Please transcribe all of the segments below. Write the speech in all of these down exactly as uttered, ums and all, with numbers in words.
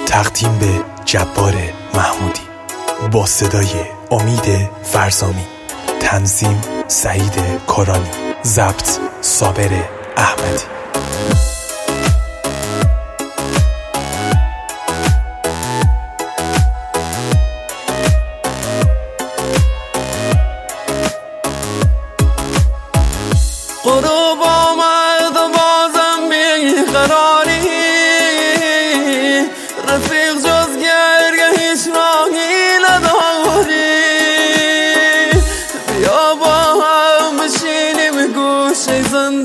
تقدیم به جبار محمودی با صدای امید فرزامی، تنظیم سعید کارانی، ضبط صابر احمدی. غروب آمد و بازم بیقراری، رفیق جز گرگه هیچ راهی نداری. بیا با هم بشینیم گوشه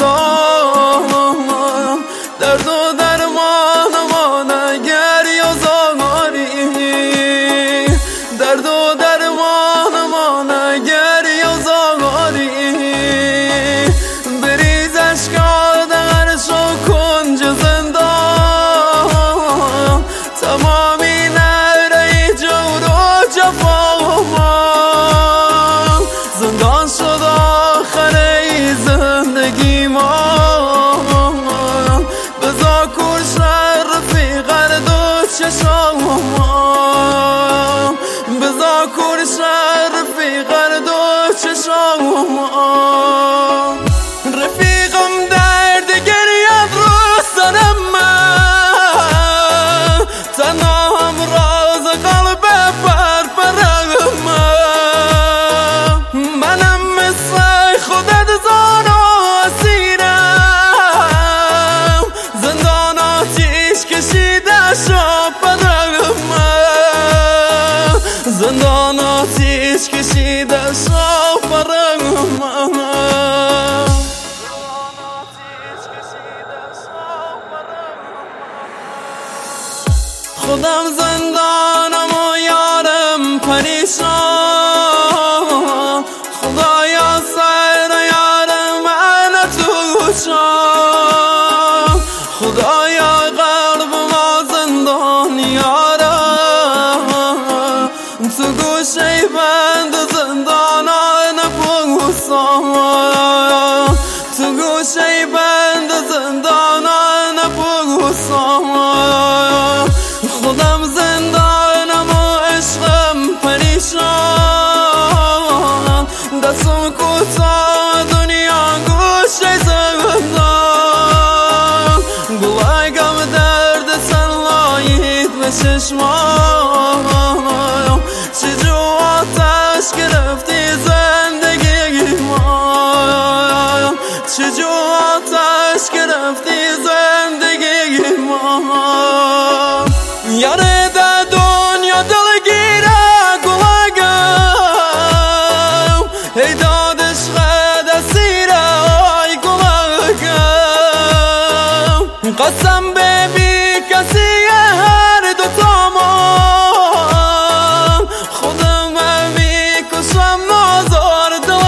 زندان، درد و درمان ما نگر یا زاری، درد و درمان ما نگر یا زاری. تمامی نره جور و جفا زندان شد آخره زندگی ما. بزا کش رفیق دو چشام، بزا کش رفیق دو چشام. رفیقم درد گریت رو سرم من، تنها هم راز قلب پر پرم من. منم مثل خودت زان و اسیرم، زندان آتیش کشیده شا پرم من، زندان آتیش کشیده شا پرم من. خودم زندانم و یارم پریشان، خدایا سر یارم من توشان، خدایا قلب ما زندان یارم، تو گوشه بند زندانان پوسان، تو گوشه بند زندانان پوسان. خودم زندانم و عشقم پریشان، دستم کوتاه دنیا گوشه زندان. گلایگم درد سنلایید به چشمام، چجور آتش گرفتی زندگی ما، چجور آتش گرفتی زندگی ما. یاره در دنیا دلگیره گلگم، ای دادش خد اسیره آی گلگم. قسم به بی کسی هر دو تامان، خودم می کشم نازار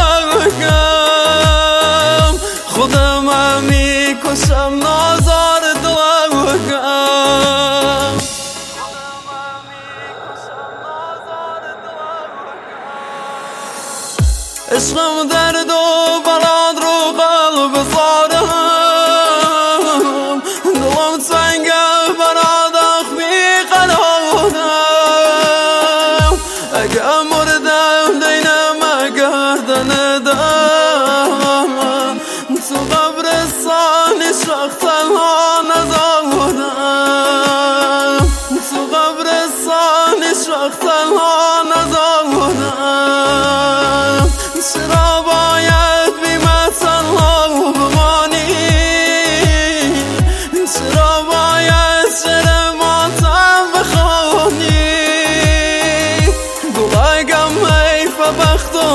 دلگم، خودم می کشم نازار دلگم. عشقم درد و بلاد رو قلب زارم، دلم تنگه برادخ بی قرارم. اگه مردم دینم گردن دم، تو قبرستانش وقت تنها نزارم، تو قبرستانش وقت تنها نزارم. چرا باید بی من تنها بمانی، چرا باید شعر ماتم بخوانی. گلایگم حیف بخت و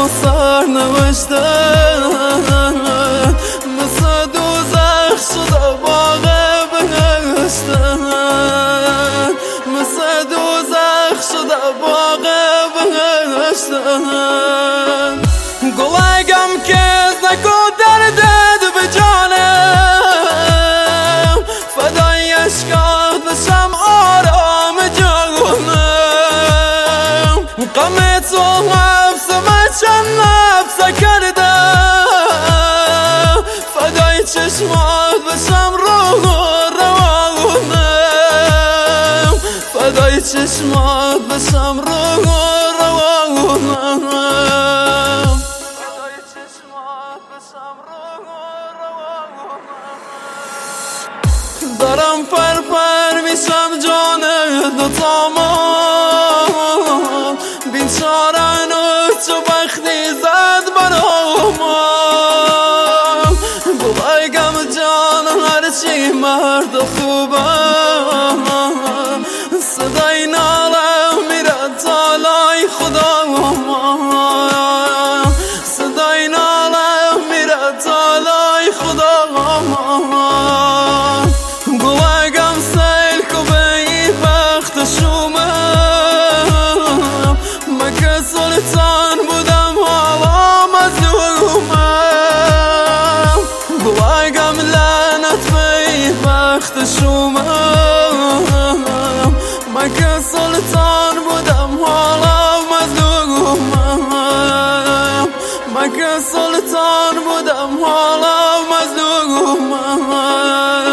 سرنوشتم، مثل دوزخ شده باغ بهشتم، مثل دوزخ شده باغ بهشتم. گلایگم که نکو دردت به جانم، فدای عشقت بشم آرام جانم. غم تو حبس من چند نفس کردم، فدای چشمات بشم روح و روانم، فدای چشمات بشم رو روانم دارم پر پر میشم جان دوتامم بیچاره نو چو بختی زد برامم ببایگم جان هرچی مرد خوبم صدای نالم میره تالای خدام صدای نالم میره تالای خدام بواگم سیل کو به این وقت شومم من که سلطان بودم حالا مظلومم بواگم لعنت به این وقت شومم من که سلطان بودم حالا مظلومم من که سلطان بودم حالا مظلومم